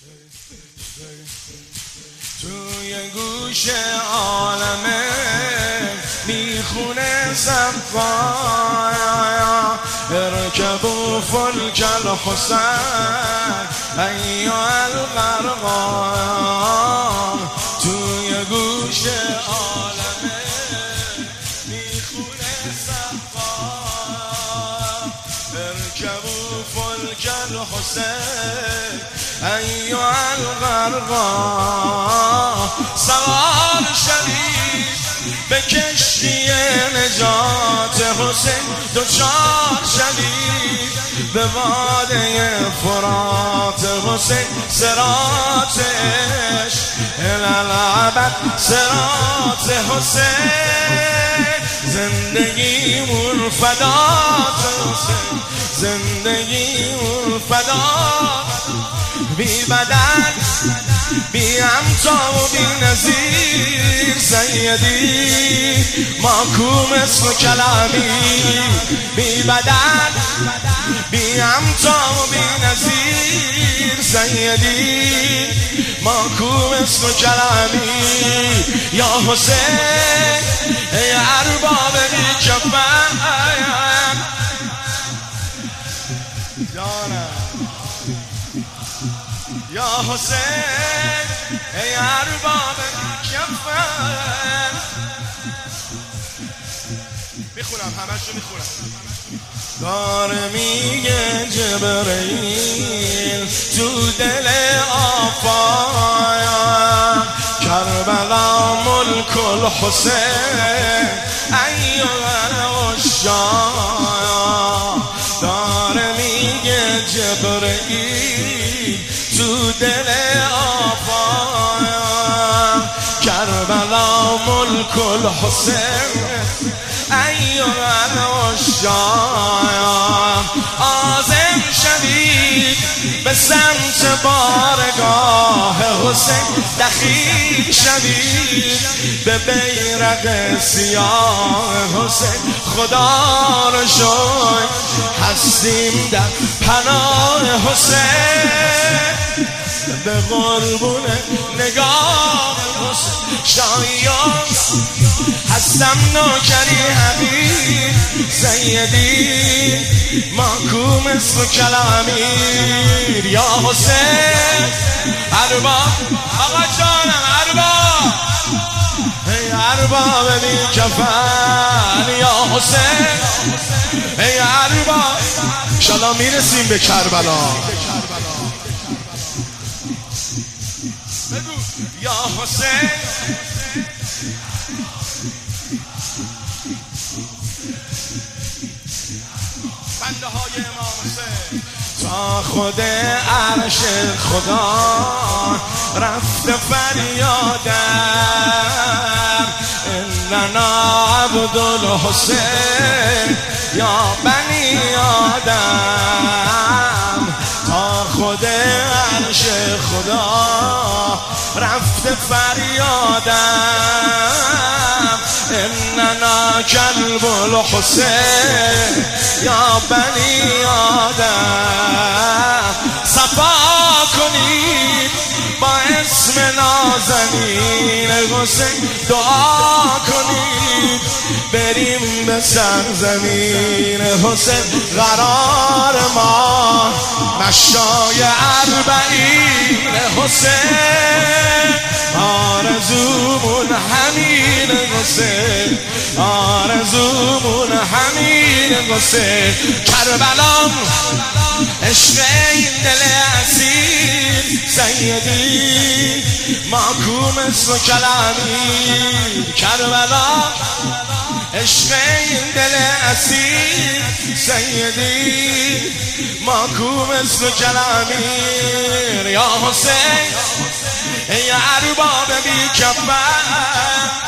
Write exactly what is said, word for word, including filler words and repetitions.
توی گوش عالمه میخونه زفایا ارکبوا فلک الحسین ایها الغرقا. توی گوش عالمه میخونه زفایا ارکبوا فلک الحسین ایها الغرقا. سوار شوید به کشتی نجات حسین، دوچار شوید به واده فرات حسین. صراط عشق الالعبد صراط حسین، زندگیمون فدات حسین، زندگیمون فدات. بی بدن بی همتا و بی نظیر سیدی محکوم اسم کلامی. بی بدن بی همتا و بی نظیر سیدی محکوم اسم کلامی. یا حسین ای ارباب بی کفن یا حسین ای ارباب کفن. میخونم همشو میخونم. داره میگه جبرئیل تو دل آفاق کربلا ملک الحسین ایها العشاق. داره میگه جبرئیل تو دل آفاق کربلا ملک الحسین ایها العشاق. عازم شوید به سمت بارگاه حسین، دخیل شوید به بیرق سیاه حسین. خدا رو شکر هستیم در پناه حسین، به قربون نگاه حسین. شایان هستم نوکری حبیب سیدی محکوم اسم کلامی. یا حسین ارباب آقا جانم ارباب ای ارباب بی کفن. یا حسین ای ارباب انشالله میرسیم به کربلا. یا حسین بنده های امام حسین تا خود عرش خدا رفت فریادم اننا عبد الحسین یا بنی آدم. تا خود عرش خدا رفت فریادم اننا کلب الحسین یا بنی آدم. صفا کنید با اسم نازنین حسین، دعا کنید بریم به سرزمین حسین. قرار ما مشای اربعین حسین، آرزومون همین حسین، آرزومون همین حسین. کربلا عشق این دل اسیر سیدی محکوم اسم کلامی. کربلا عشق این دل اسیر سیدی محکوم اسم کلامی. یا حسین ای ارباب بی کفن